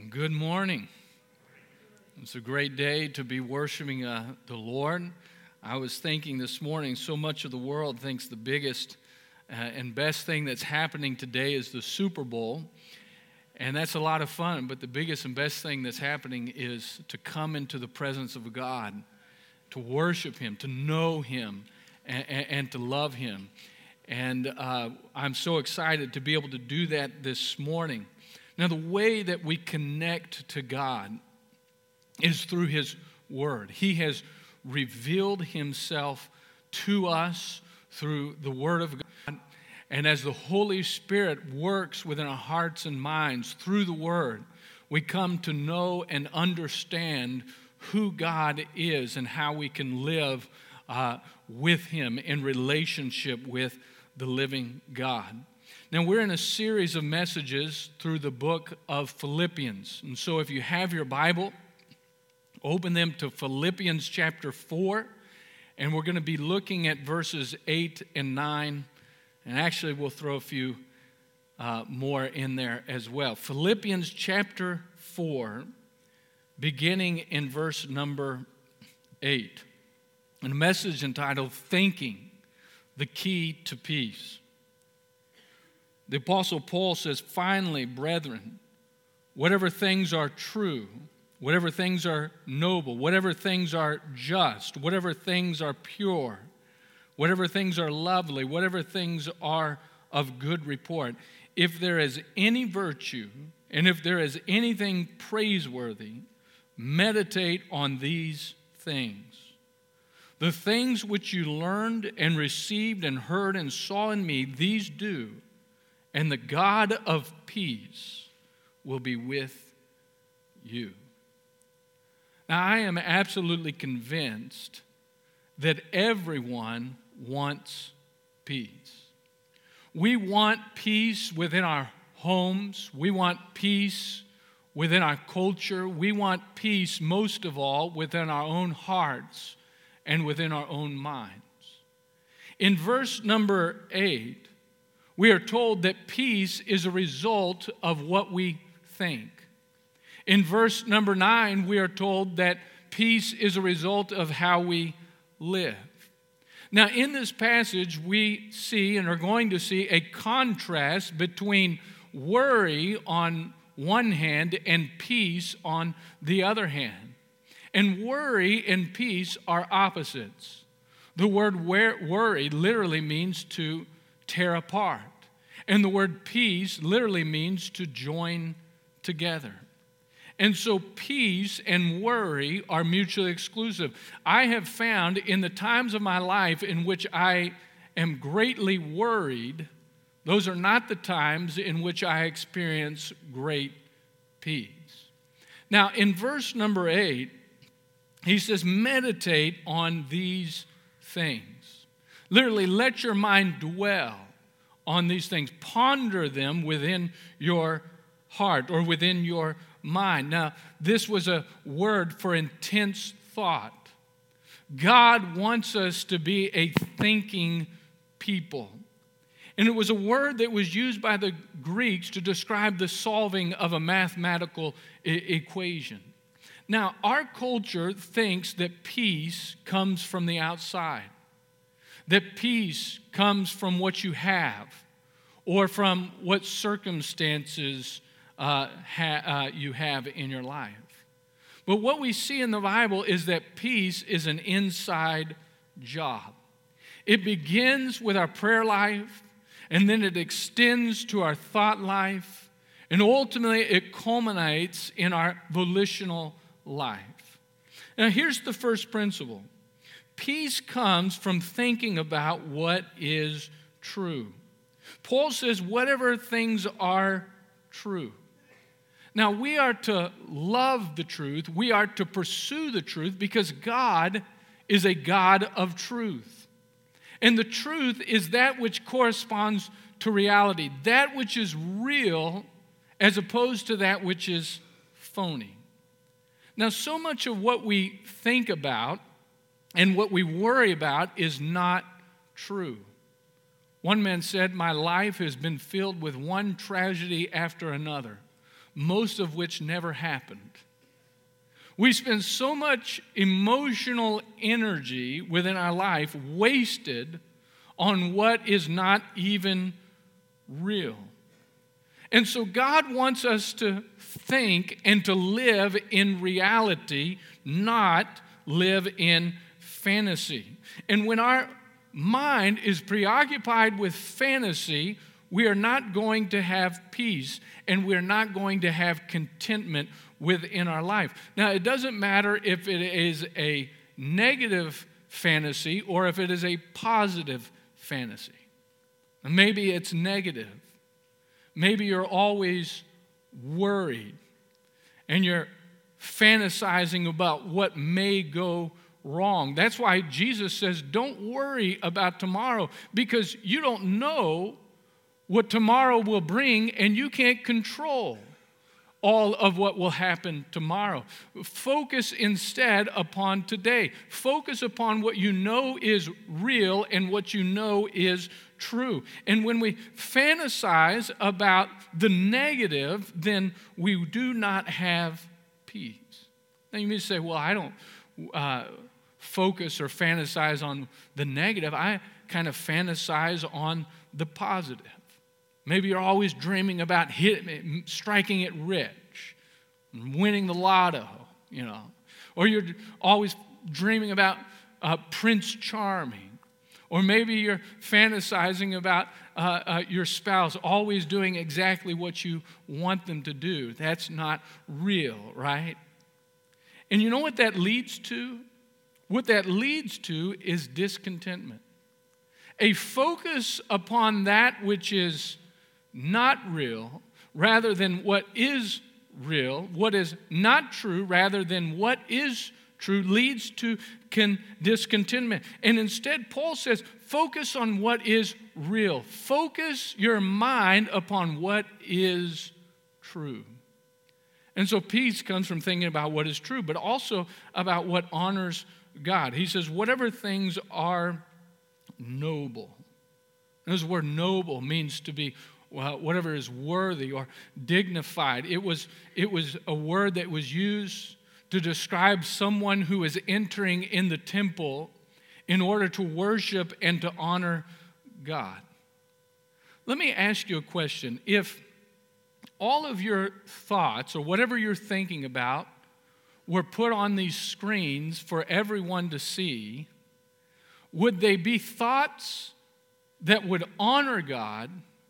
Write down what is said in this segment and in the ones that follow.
Good morning. It's a great day to be worshiping the Lord. I was thinking this morning, so much of the world thinks the biggest and best thing that's happening today is the Super Bowl, and that's a lot of fun, but the biggest and best thing that's happening is to come into the presence of God, to worship Him, to know Him, and to love Him. And I'm so excited to be able to do that this morning. Now, the way that we connect to God is through His Word. He has revealed Himself to us through the Word of God. And as the Holy Spirit works within our hearts and minds through the Word, we come to know and understand who God is and how we can live with Him in relationship with the living God. Now, we're in a series of messages through the book of Philippians. And so if you have your Bible, open them to Philippians chapter 4. And we're going to be looking at verses 8 and 9. And actually, we'll throw a few more in there as well. Philippians chapter 4, beginning in verse number 8. And a message entitled, Thinking, the Key to Peace. The Apostle Paul says, Finally, brethren, whatever things are true, whatever things are noble, whatever things are just, whatever things are pure, whatever things are lovely, whatever things are of good report, if there is any virtue and if there is anything praiseworthy, meditate on these things. The things which you learned and received and heard and saw in me, these do, and the God of peace will be with you. Now, I am absolutely convinced that everyone wants peace. We want peace within our homes. We want peace within our culture. We want peace, most of all, within our own hearts and within our own minds. In verse number 8, we are told that peace is a result of what we think. In verse number 9, we are told that peace is a result of how we live. Now, in this passage, we see and are going to see a contrast between worry on one hand and peace on the other hand. And worry and peace are opposites. The word worry literally means to tear apart. And the word peace literally means to join together. And so peace and worry are mutually exclusive. I have found in the times of my life in which I am greatly worried, those are not the times in which I experience great peace. Now, in verse number 8, he says, meditate on these things. Literally, let your mind dwell on these things. Ponder them within your heart or within your mind. Now, this was a word for intense thought. God wants us to be a thinking people. And it was a word that was used by the Greeks to describe the solving of a mathematical equation. Now, our culture thinks that peace comes from the outside, that peace comes from what you have or from what circumstances you have in your life. But what we see in the Bible is that peace is an inside job. It begins with our prayer life, and then it extends to our thought life, and ultimately it culminates in our volitional life. Now, here's the first principle. Peace comes from thinking about what is true. Paul says, whatever things are true. Now, we are to love the truth. We are to pursue the truth because God is a God of truth. And the truth is that which corresponds to reality, that which is real as opposed to that which is phony. Now, so much of what we think about and what we worry about is not true. One man said, my life has been filled with one tragedy after another. most of which never happened. We spend so much emotional energy within our life wasted on what is not even real. And so God wants us to think and to live in reality, not live in fantasy. And when our mind is preoccupied with fantasy, we are not going to have peace, and we're not going to have contentment within our life. Now, it doesn't matter if it is a negative fantasy or if it is a positive fantasy. Maybe it's negative. Maybe you're always worried and you're fantasizing about what may go wrong. That's why Jesus says, don't worry about tomorrow, because you don't know what tomorrow will bring, and you can't control all of what will happen tomorrow. Focus instead upon today. Focus upon what you know is real and what you know is true. And when we fantasize about the negative, then we do not have peace. Now you may say, well, I don't focus or fantasize on the negative. I kind of fantasize on the positive. Maybe you're always dreaming about striking it rich, winning the lotto, Or you're always dreaming about Prince Charming. Or maybe you're fantasizing about your spouse always doing exactly what you want them to do. That's not real, right? And you know what that leads to? What that leads to is discontentment. A focus upon that which is not real rather than what is real, what is not true rather than what is true, leads to discontentment. And instead, Paul says, focus on what is real. Focus your mind upon what is true. And so peace comes from thinking about what is true, but also about what honors God. He says, whatever things are noble. And this word noble means to be whatever is worthy or dignified. It was a word that was used to describe someone who is entering in the temple in order to worship and to honor God. Let me ask you a question. If all of your thoughts or whatever you're thinking about were put on these screens for everyone to see, would they be thoughts that would honor God,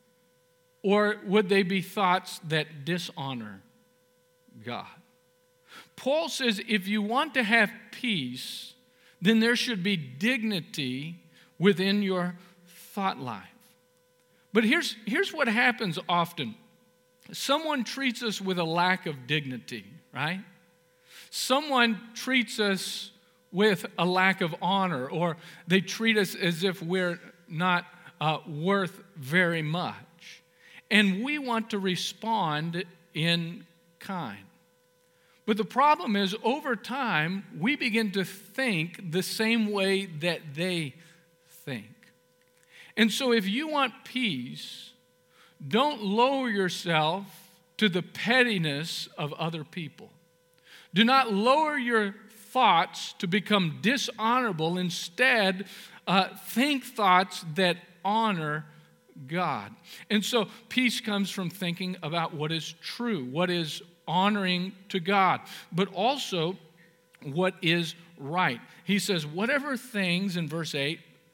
or would they be thoughts that dishonor God? Paul says if you want to have peace, then there should be dignity within your thought life. But here's what happens often. Someone treats us with a lack of dignity, right? Someone treats us with a lack of honor, or they treat us as if we're not worth very much. And we want to respond in kind. But the problem is, over time, we begin to think the same way that they think. And so if you want peace, don't lower yourself to the pettiness of other people. Do not lower your thoughts to become dishonorable. Instead, think thoughts that honor God. And so peace comes from thinking about what is true, what is honoring to God, but also what is right. He says, whatever things, in verse 8,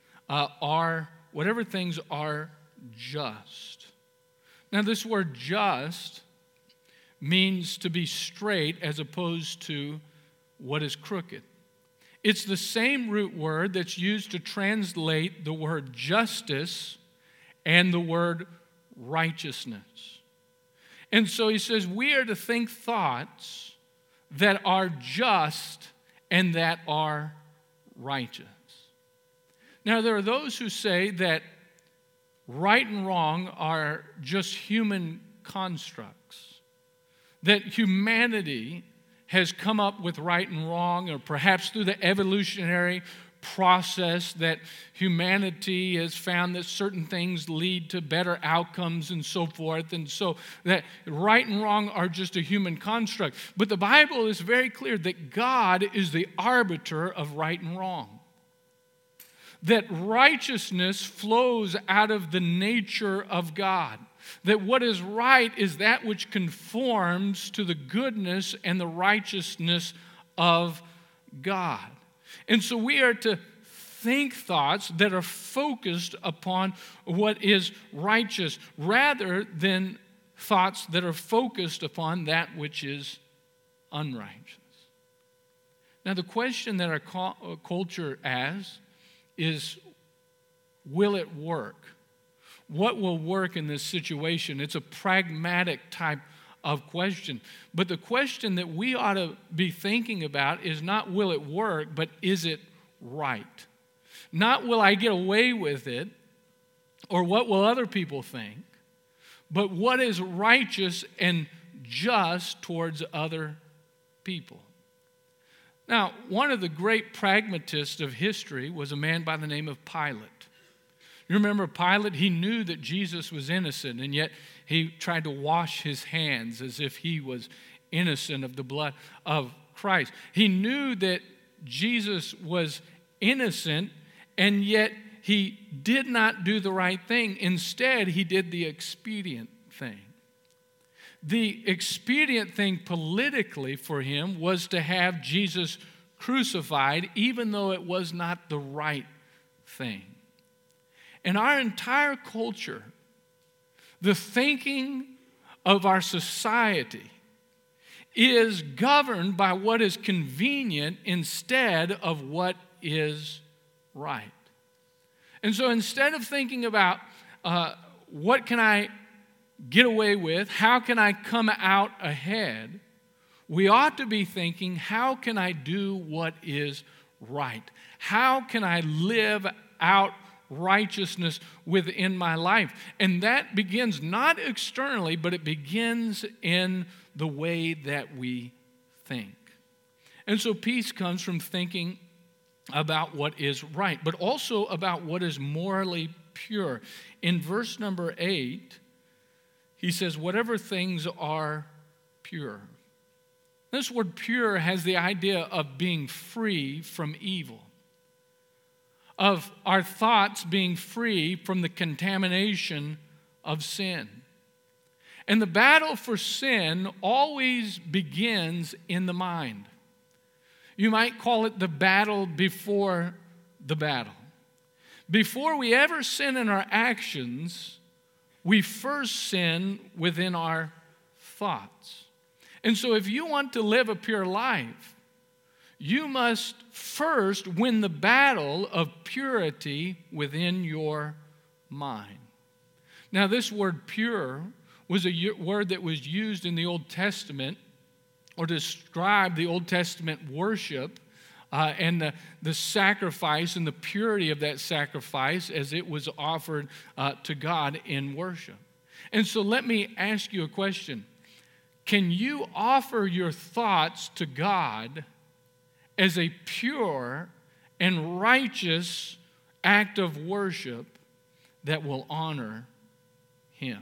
whatever things are just. Now, this word just means to be straight as opposed to what is crooked. It's the same root word that's used to translate the word justice and the word righteousness. And so he says we are to think thoughts that are just and that are righteous. Now, there are those who say that right and wrong are just human constructs, that humanity has come up with right and wrong, or perhaps through the evolutionary process that humanity has found that certain things lead to better outcomes and so forth, and so that right and wrong are just a human construct. But the Bible is very clear that God is the arbiter of right and wrong. That righteousness flows out of the nature of God. That what is right is that which conforms to the goodness and the righteousness of God. And so we are to think thoughts that are focused upon what is righteous rather than thoughts that are focused upon that which is unrighteous. Now, the question that our culture asks is, will it work? What will work in this situation? It's a pragmatic type of question. But the question that we ought to be thinking about is not will it work, but is it right? Not will I get away with it, or what will other people think, but what is righteous and just towards other people. Now, one of the great pragmatists of history was a man by the name of Pilate. You remember Pilate? He knew that Jesus was innocent, and yet he tried to wash his hands as if he was innocent of the blood of Christ. He knew that Jesus was innocent, and yet he did not do the right thing. Instead, he did the expedient thing. The expedient thing politically for him was to have Jesus crucified, even though it was not the right thing. In our entire culture, the thinking of our society is governed by what is convenient instead of what is right. And so instead of thinking about what can I get away with, how can I come out ahead, we ought to be thinking, how can I do what is right? How can I live out righteousness within my life? And that begins not externally, but it begins in the way that we think. And so peace comes from thinking about what is right, but also about what is morally pure. In verse number 8, he says, whatever things are pure. This word pure has the idea of being free from evil, of our thoughts being free from the contamination of sin. And the battle for sin always begins in the mind. You might call it the battle before the battle. Before we ever sin in our actions, we first sin within our thoughts. And so if you want to live a pure life, you must first win the battle of purity within your mind. Now, this word pure was a word that was used in the Old Testament or to describe the Old Testament worship and the sacrifice and the purity of that sacrifice as it was offered to God in worship. And so let me ask you a question. Can you offer your thoughts to God as a pure and righteous act of worship that will honor Him?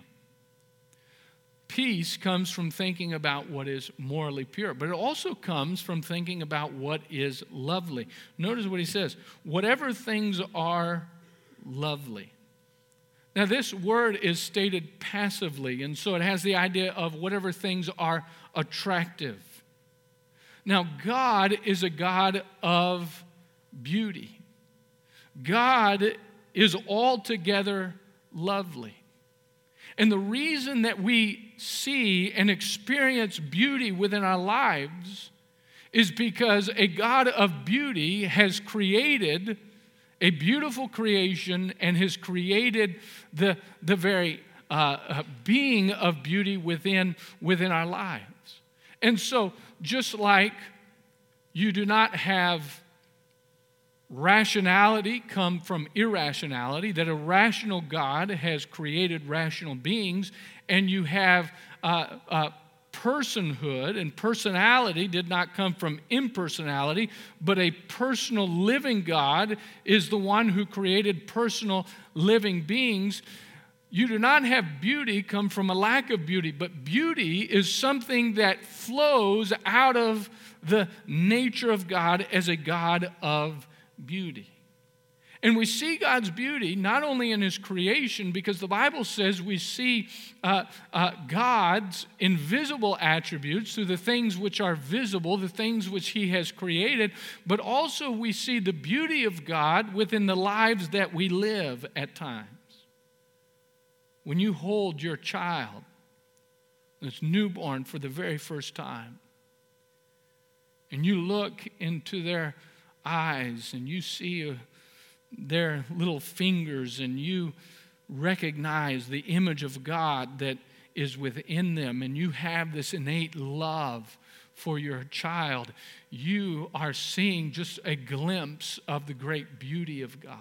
Peace comes from thinking about what is morally pure, but it also comes from thinking about what is lovely. Notice what he says, whatever things are lovely. Now, this word is stated passively, and so it has the idea of whatever things are attractive. Now, God is a God of beauty. God is altogether lovely. And the reason that we see and experience beauty within our lives is because a God of beauty has created a beautiful creation and has created the very being of beauty within our lives. And so, just like you do not have rationality come from irrationality, that a rational God has created rational beings, and you have personhood, and personality did not come from impersonality, but a personal living God is the one who created personal living beings. You do not have beauty come from a lack of beauty, but beauty is something that flows out of the nature of God as a God of beauty. And we see God's beauty not only in His creation, because the Bible says we see God's invisible attributes through the things which are visible, the things which He has created, but also we see the beauty of God within the lives that we live at times. When you hold your child that's newborn for the very first time, and you look into their eyes and you see their little fingers, and you recognize the image of God that is within them, and you have this innate love for your child, you are seeing just a glimpse of the great beauty of God.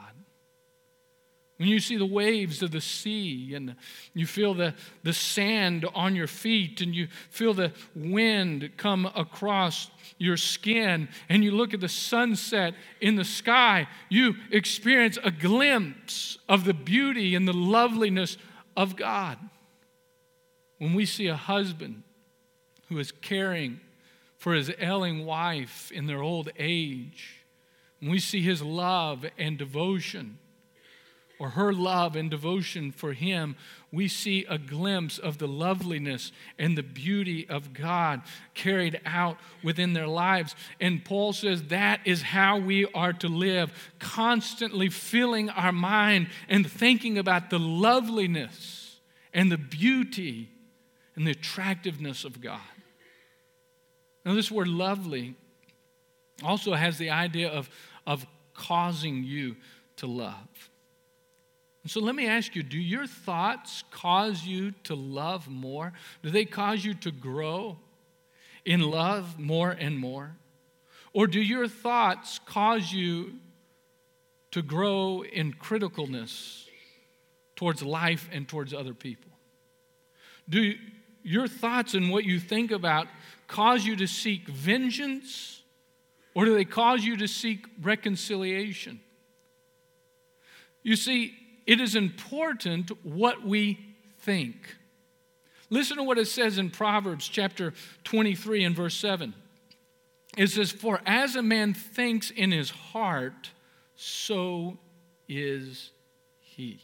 When you see the waves of the sea, and you feel the sand on your feet, and you feel the wind come across your skin, and you look at the sunset in the sky, you experience a glimpse of the beauty and the loveliness of God. When we see a husband who is caring for his ailing wife in their old age, when we see his love and devotion, or her love and devotion for him, we see a glimpse of the loveliness and the beauty of God carried out within their lives. And Paul says that is how we are to live, constantly filling our mind and thinking about the loveliness and the beauty and the attractiveness of God. Now, this word lovely also has the idea of causing you to love. And so let me ask you, do your thoughts cause you to love more? Do they cause you to grow in love more and more? Or do your thoughts cause you to grow in criticalness towards life and towards other people? Do your thoughts and what you think about cause you to seek vengeance, or do they cause you to seek reconciliation? You see, it is important what we think. Listen to what it says in Proverbs chapter 23 and verse 7. It says, "For as a man thinks in his heart, so is he."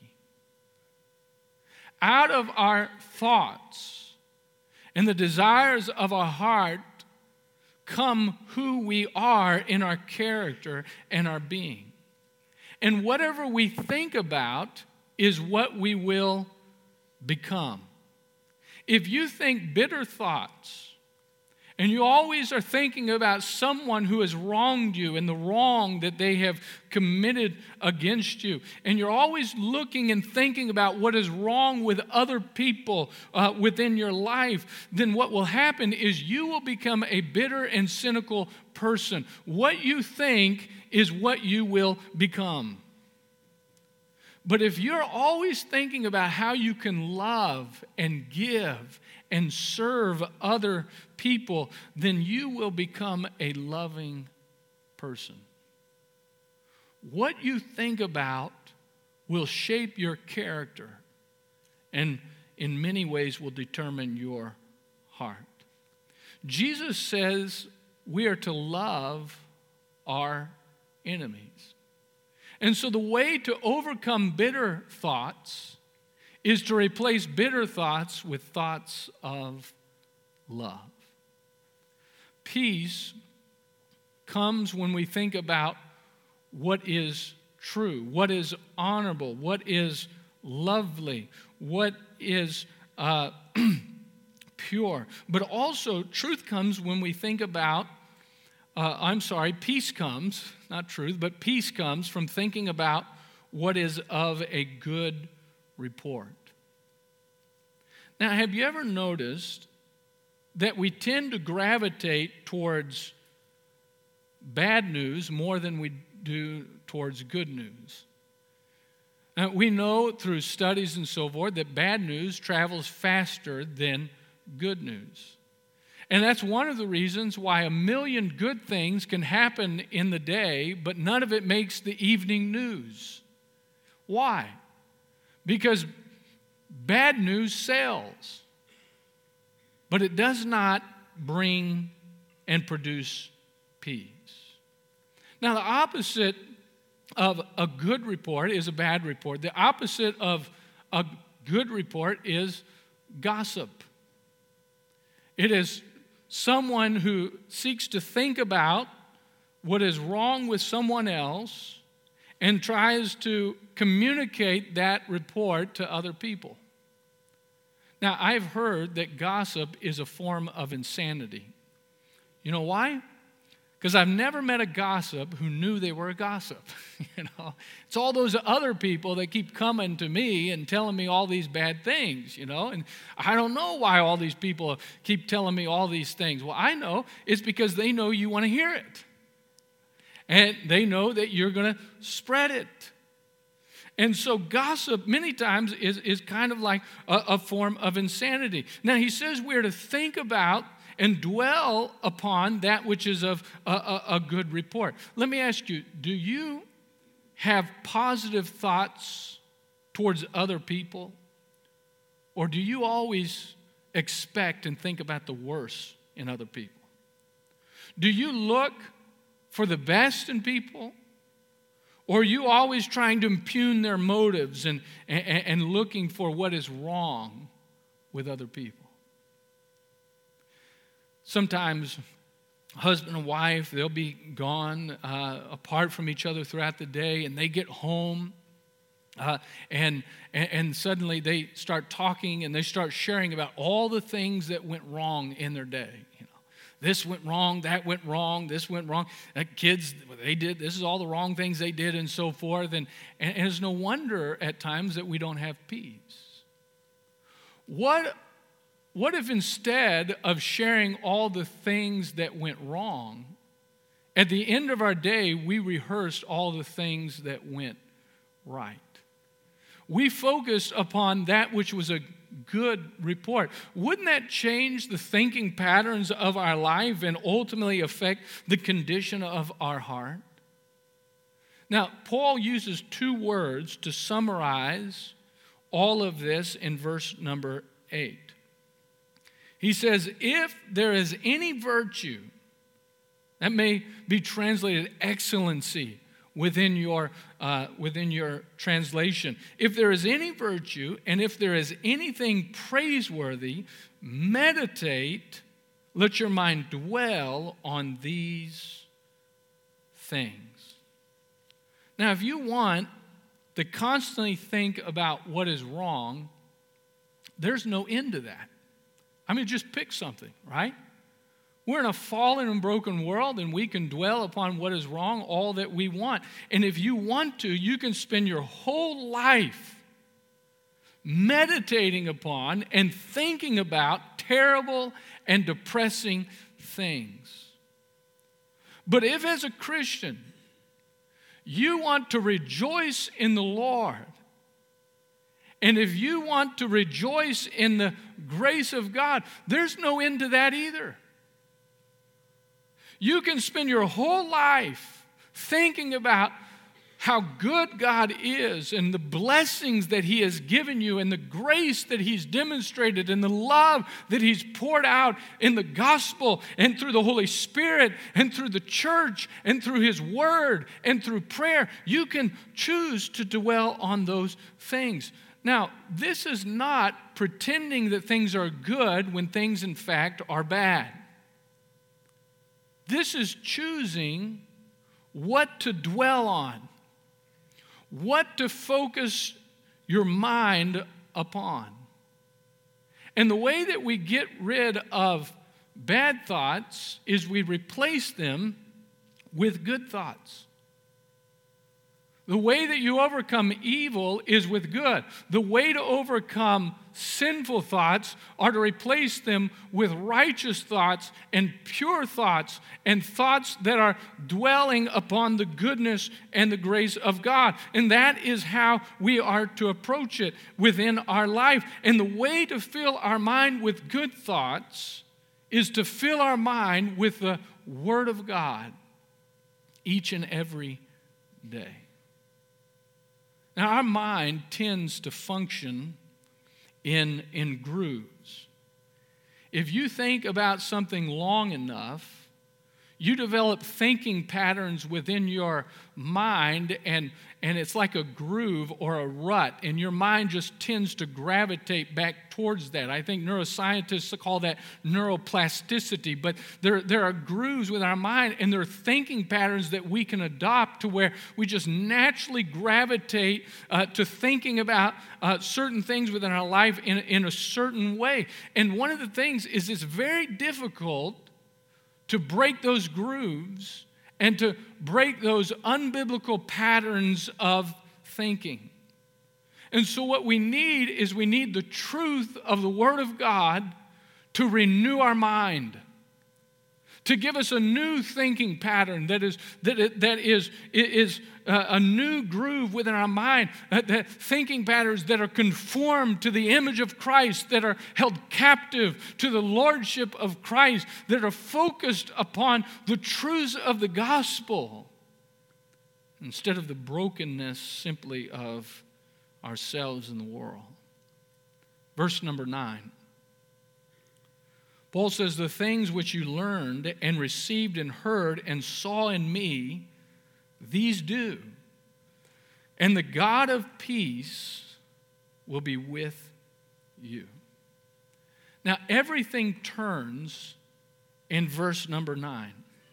Out of our thoughts and the desires of our heart come who we are in our character and our being. And whatever we think about is what we will become. If you think bitter thoughts, and you always are thinking about someone who has wronged you and the wrong that they have committed against you, and you're always looking and thinking about what is wrong with other people within your life, then what will happen is you will become a bitter and cynical person. What you think is what you will become. But if you're always thinking about how you can love and give and serve other people, then you will become a loving person. What you think about will shape your character and in many ways will determine your heart. Jesus says we are to love our enemies. And so the way to overcome bitter thoughts is to replace bitter thoughts with thoughts of love. Peace comes when we think about what is true, what is honorable, what is lovely, what is pure. But also, truth comes when we think about peace comes, not truth, but peace comes from thinking about what is of a good report. Now, have you ever noticed that we tend to gravitate towards bad news more than we do towards good news? Now, we know through studies and so forth that bad news travels faster than good news. And that's one of the reasons why a million good things can happen in the day, but none of it makes the evening news. Why? Because bad news sells, but it does not bring and produce peace. Now, the opposite of a good report is a bad report. The opposite of a good report is gossip. It is someone who seeks to think about what is wrong with someone else and tries to communicate that report to other people. Now, I've heard that gossip is a form of insanity. You know why? Because I've never met a gossip who knew they were a gossip. It's all those other people that keep coming to me and telling me all these bad things, and I don't know why all these people keep telling me all these things. Well, I know it's because they know you want to hear it. And they know that you're going to spread it. And so gossip many times is kind of like a form of insanity. Now, he says we're to think about and dwell upon that which is of a good report. Let me ask you, do you have positive thoughts towards other people? Or do you always expect and think about the worst in other people? Do you look for the best in people? Or are you always trying to impugn their motives and looking for what is wrong with other people? Sometimes husband and wife, they'll be gone apart from each other throughout the day, and they get home, and suddenly they start talking and they start sharing about all the things that went wrong in their day. This went wrong, that went wrong, this went wrong. Kids, they did, this is all the wrong things they did and so forth. And it's no wonder at times that we don't have peace. What if instead of sharing all the things that went wrong, at the end of our day, we rehearsed all the things that went right? We focused upon that which was a good report. Wouldn't that change the thinking patterns of our life and ultimately affect the condition of our heart? Now, Paul uses two words to summarize all of this in verse number 8. He says, if there is any virtue, that may be translated excellency within your translation. If there is any virtue and if there is anything praiseworthy, meditate, let your mind dwell on these things. Now, if you want to constantly think about what is wrong, there's no end to that. I mean, just pick something, right? We're in a fallen and broken world, and we can dwell upon what is wrong all that we want. And if you want to, you can spend your whole life meditating upon and thinking about terrible and depressing things. But if as a Christian, you want to rejoice in the Lord, and if you want to rejoice in the grace of God, there's no end to that either. You can spend your whole life thinking about how good God is and the blessings that He has given you and the grace that He's demonstrated and the love that He's poured out in the gospel and through the Holy Spirit and through the church and through His Word and through prayer. You can choose to dwell on those things. Now, this is not pretending that things are good when things in fact are bad. This is choosing what to dwell on, what to focus your mind upon. And the way that we get rid of bad thoughts is we replace them with good thoughts. The way that you overcome evil is with good. The way to overcome sinful thoughts are to replace them with righteous thoughts and pure thoughts and thoughts that are dwelling upon the goodness and the grace of God. And that is how we are to approach it within our life. And the way to fill our mind with good thoughts is to fill our mind with the Word of God each and every day. Now, our mind tends to function in grooves. If you think about something long enough, you develop thinking patterns within your mind, and it's like a groove or a rut, and your mind just tends to gravitate back towards that. I think neuroscientists call that neuroplasticity, but there are grooves with our mind, and there are thinking patterns that we can adopt to where we just naturally gravitate to thinking about certain things within our life in a certain way. And one of the things is it's very difficult to break those grooves and to break those unbiblical patterns of thinking. And so what we need is we need the truth of the Word of God to renew our mind, to give us a new thinking pattern that is a new groove within our mind, that thinking patterns that are conformed to the image of Christ, that are held captive to the lordship of Christ, that are focused upon the truths of the gospel instead of the brokenness simply of ourselves and the world. Verse number 9. Paul says, the things which you learned and received and heard and saw in me, these do. And the God of peace will be with you. Now, everything turns in verse number 9.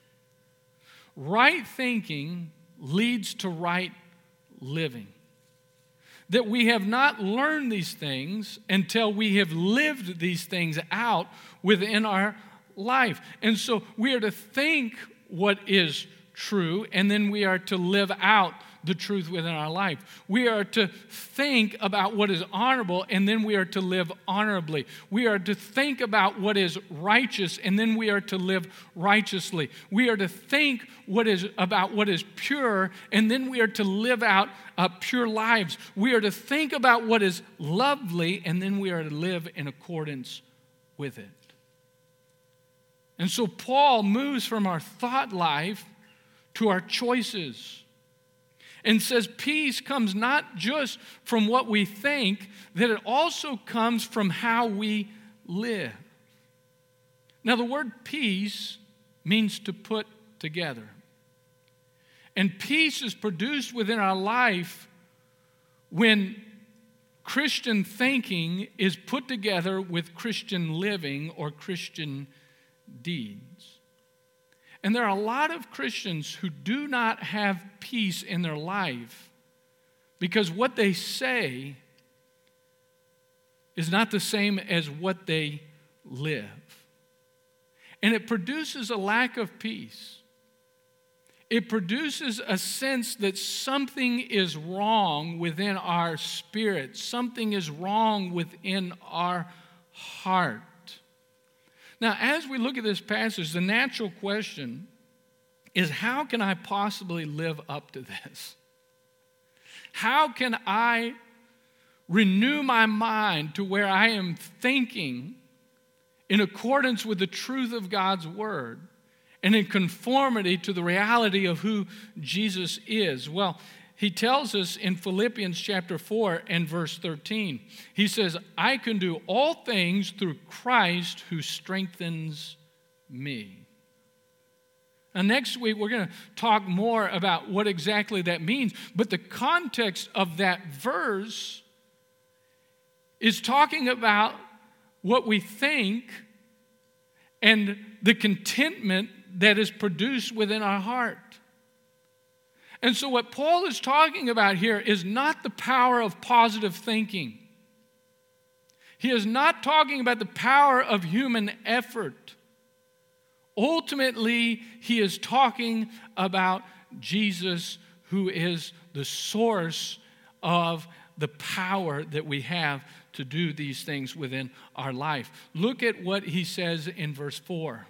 Right thinking leads to right living. That we have not learned these things until we have lived these things out within our life. And so we are to think what is true, and then we are to live out the truth within our life. We are to think about what is honorable, and then we are to live honorably. We are to think about what is righteous, and then we are to live righteously. We are to think about what is pure, and then we are to live out pure lives. We are to think about what is lovely, and then we are to live in accordance with it. And so Paul moves from our thought life to our choices, and says peace comes not just from what we think, that it also comes from how we live. Now, the word peace means to put together. And peace is produced within our life when Christian thinking is put together with Christian living or Christian deeds. And there are a lot of Christians who do not have peace in their life because what they say is not the same as what they live. And it produces a lack of peace. It produces a sense that something is wrong within our spirit, something is wrong within our heart. Now, as we look at this passage, the natural question is, how can I possibly live up to this? How can I renew my mind to where I am thinking in accordance with the truth of God's Word and in conformity to the reality of who Jesus is? Well, he tells us in Philippians chapter 4 and verse 13. He says, I can do all things through Christ who strengthens me. Now, next week, we're going to talk more about what exactly that means. But the context of that verse is talking about what we think and the contentment that is produced within our heart. And so what Paul is talking about here is not the power of positive thinking. He is not talking about the power of human effort. Ultimately, he is talking about Jesus, who is the source of the power that we have to do these things within our life. Look at what he says in verse 4.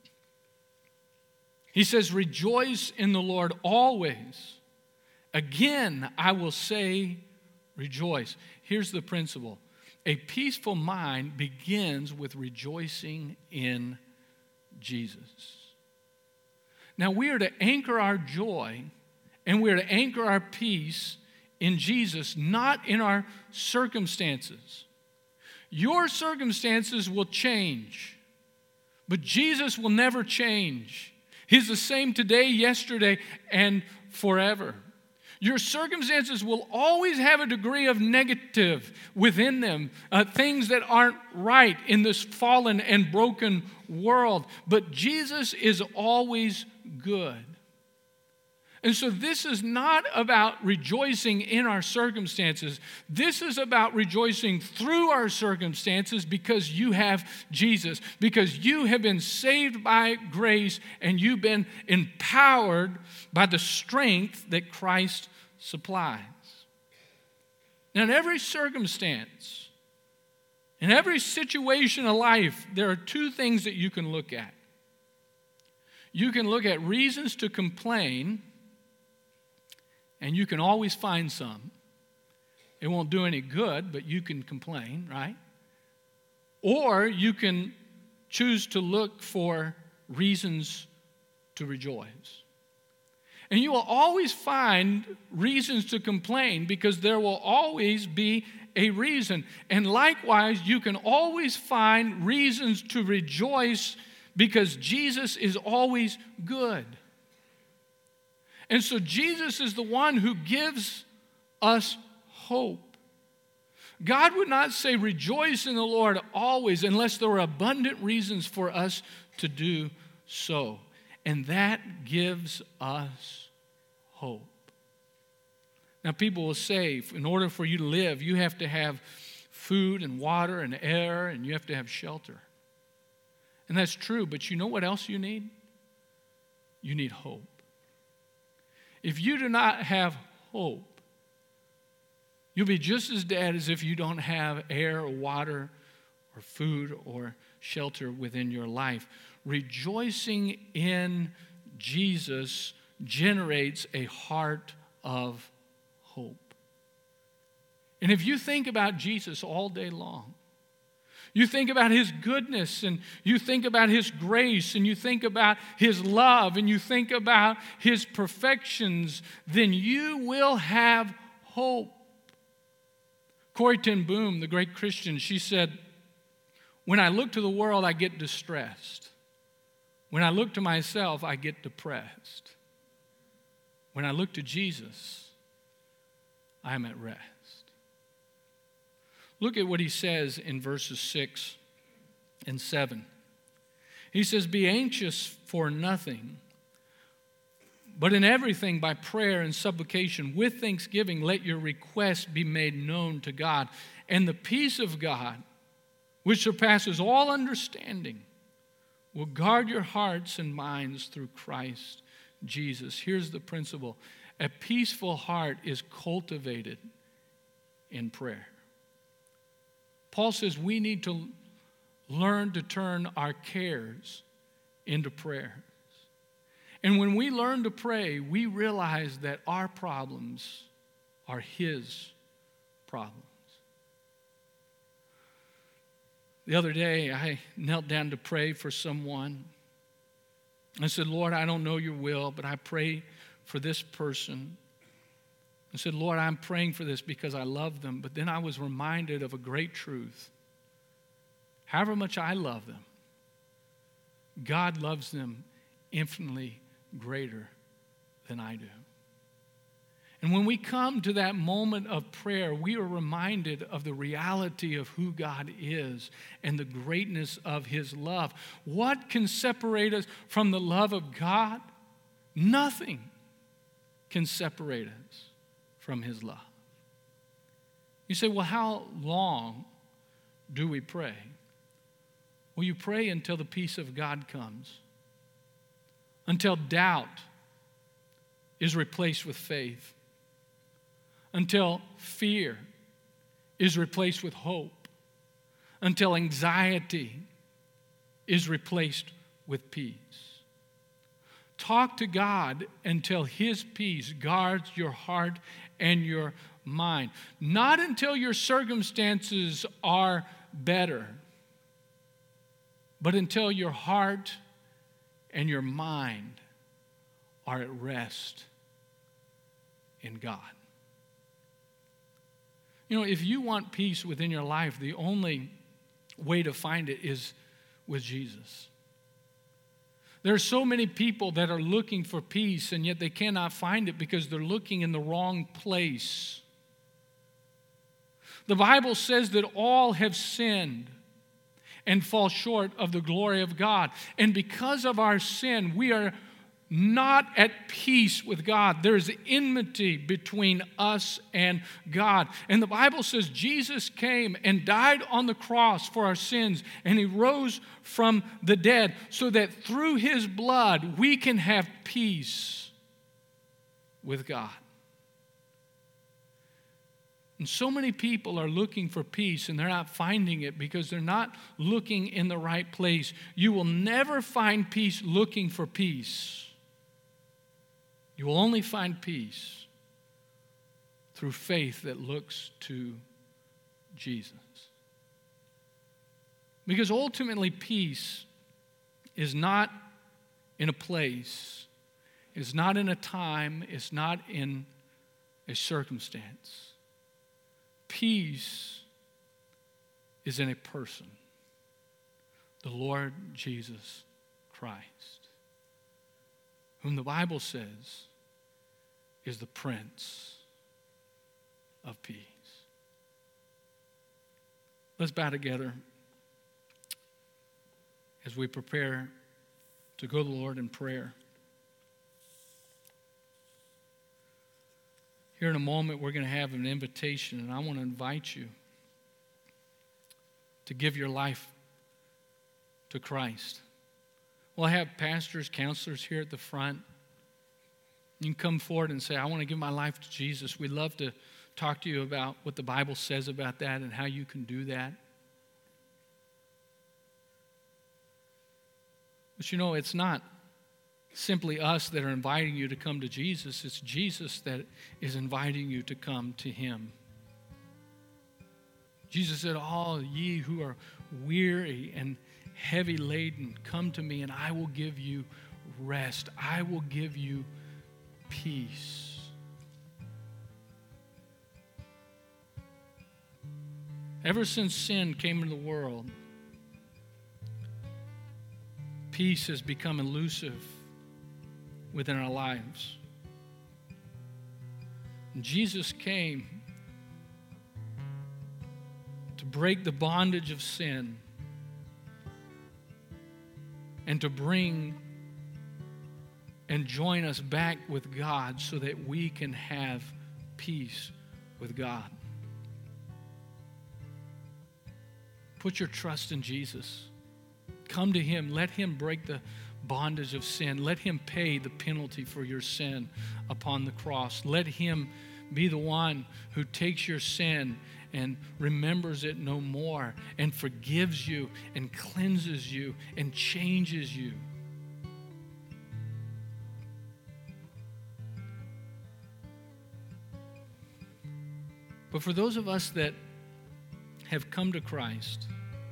He says, rejoice in the Lord always. Again, I will say, rejoice. Here's the principle. A peaceful mind begins with rejoicing in Jesus. Now we are to anchor our joy and we are to anchor our peace in Jesus, not in our circumstances. Your circumstances will change, but Jesus will never change. He's the same today, yesterday, and forever. Your circumstances will always have a degree of negative within them, things that aren't right in this fallen and broken world. But Jesus is always good. And so this is not about rejoicing in our circumstances. This is about rejoicing through our circumstances because you have Jesus, because you have been saved by grace and you've been empowered by the strength that Christ supplies. Now, in every circumstance, in every situation of life, there are two things that you can look at. You can look at reasons to complain, and you can always find some. It won't do any good, but you can complain, right? Or you can choose to look for reasons to rejoice. And you will always find reasons to complain because there will always be a reason. And likewise, you can always find reasons to rejoice because Jesus is always good. And so Jesus is the one who gives us hope. God would not say rejoice in the Lord always unless there were abundant reasons for us to do so. And that gives us hope. Now people will say, in order for you to live, you have to have food and water and air and you have to have shelter. And that's true, but you know what else you need? You need hope. If you do not have hope, you'll be just as dead as if you don't have air or water or food or shelter within your life. Rejoicing in Jesus generates a heart of hope. And if you think about Jesus all day long, you think about his goodness and you think about his grace and you think about his love and you think about his perfections, then you will have hope. Corrie ten Boom, the great Christian, she said, "When I look to the world, I get distressed. When I look to myself, I get depressed. When I look to Jesus, I am at rest." Look at what he says in verses 6 and 7. He says, "Be anxious for nothing, but in everything by prayer and supplication, with thanksgiving, let your requests be made known to God. And the peace of God, which surpasses all understanding, will guard your hearts and minds through Christ Jesus." Here's the principle. A peaceful heart is cultivated in prayer. Paul says we need to learn to turn our cares into prayers. And when we learn to pray, we realize that our problems are his problems. The other day, I knelt down to pray for someone. I said, "Lord, I don't know your will, but I pray for this person." I said, "Lord, I'm praying for this because I love them." But then I was reminded of a great truth. However much I love them, God loves them infinitely greater than I do. And when we come to that moment of prayer, we are reminded of the reality of who God is and the greatness of his love. What can separate us from the love of God? Nothing can separate us from his love. You say, "Well, how long do we pray?" Well, you pray until the peace of God comes, until doubt is replaced with faith, until fear is replaced with hope, until anxiety is replaced with peace. Talk to God until his peace guards your heart and your mind. Not until your circumstances are better, but until your heart and your mind are at rest in God. You know, if you want peace within your life, the only way to find it is with Jesus. There are so many people that are looking for peace, and yet they cannot find it because they're looking in the wrong place. The Bible says that all have sinned and fall short of the glory of God. And because of our sin, we are not at peace with God. There's enmity between us and God. And the Bible says Jesus came and died on the cross for our sins, and he rose from the dead so that through his blood we can have peace with God. And so many people are looking for peace and they're not finding it because they're not looking in the right place. You will never find peace looking for peace. You will only find peace through faith that looks to Jesus. Because ultimately, peace is not in a place, it's not in a time, it's not in a circumstance. Peace is in a person, the Lord Jesus Christ, whom the Bible says is the Prince of Peace. Let's bow together as we prepare to go to the Lord in prayer. Here in a moment, we're going to have an invitation, and I want to invite you to give your life to Christ. We'll have pastors, counselors here at the front. You can come forward and say, I want to give my life to Jesus. We'd love to talk to you about what the Bible says about that and how you can do that. But you know, it's not simply us that are inviting you to come to Jesus. It's Jesus that is inviting you to come to him. Jesus said, all ye who are weary and heavy laden, come to me and I will give you rest. I will give you peace. Ever since sin came into the world, peace has become elusive within our lives. And Jesus came to break the bondage of sin and to bring and join us back with God so that we can have peace with God. Put your trust in Jesus. Come to him. Let him break the bondage of sin. Let him pay the penalty for your sin upon the cross. Let him be the one who takes your sin and remembers it no more and forgives you and cleanses you and changes you. But for those of us that have come to Christ,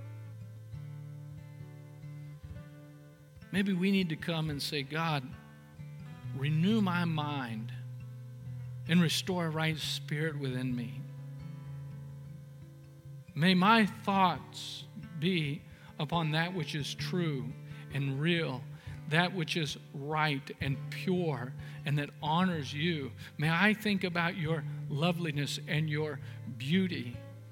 maybe we need to come and say, God, renew my mind and restore a right spirit within me. May my thoughts be upon that which is true and real, that which is right and pure and that honors you. May I think about your loveliness and your beauty.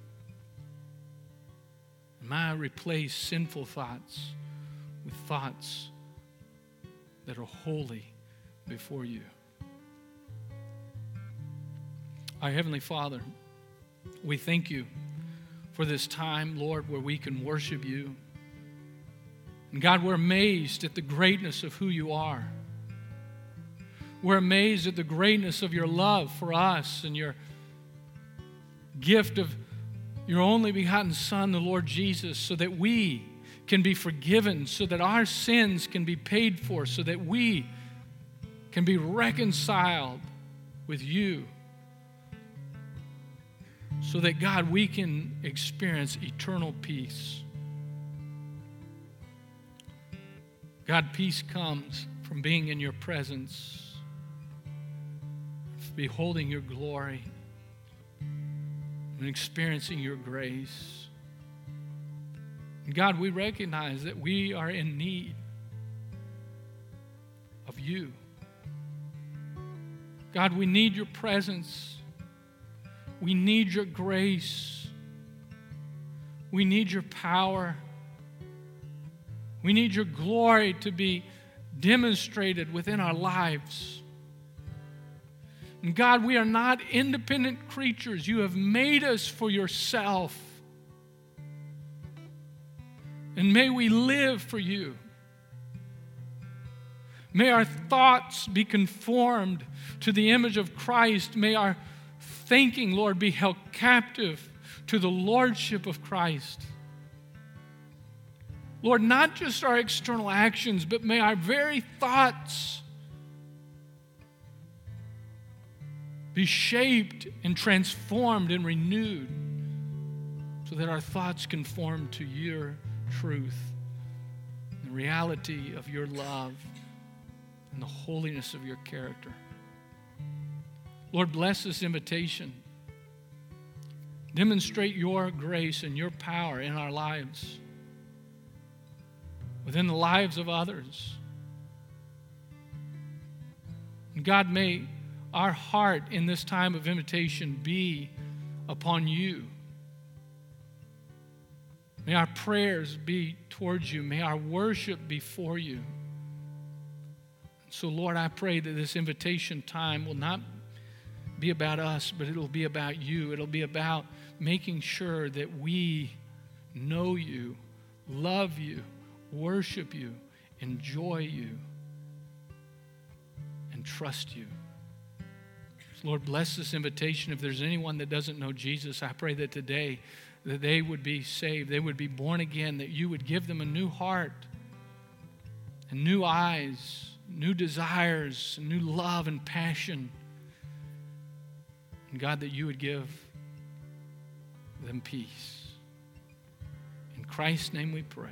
May I replace sinful thoughts with thoughts that are holy before you. Our Heavenly Father, we thank you for this time, Lord, where we can worship you. And God, we're amazed at the greatness of who you are. We're amazed at the greatness of your love for us and your gift of your only begotten Son, the Lord Jesus, so that we can be forgiven, so that our sins can be paid for, so that we can be reconciled with you, so that, God, we can experience eternal peace. God, peace comes from being in your presence, beholding your glory, and experiencing your grace. And God, we recognize that we are in need of you. God, we need your presence. We need your grace. We need your power. We need your glory to be demonstrated within our lives. And God, we are not independent creatures. You have made us for yourself. And may we live for you. May our thoughts be conformed to the image of Christ. May our thinking, Lord, be held captive to the lordship of Christ. Lord, not just our external actions, but may our very thoughts be shaped and transformed and renewed so that our thoughts conform to your truth, the reality of your love, and the holiness of your character. Lord, bless this invitation. Demonstrate your grace and your power in our lives, within the lives of others. And God, may our heart in this time of invitation be upon you. May our prayers be towards you. May our worship be for you. So, Lord, I pray that this invitation time will not be about us, but it'll be about you. It'll be about making sure that we know you, love you, worship you, enjoy you, and trust you. So Lord, bless this invitation. If there's anyone that doesn't know Jesus, I pray that today that they would be saved, they would be born again, that you would give them a new heart and new eyes, new desires, new love and passion. And God, that you would give them peace. In Christ's name we pray.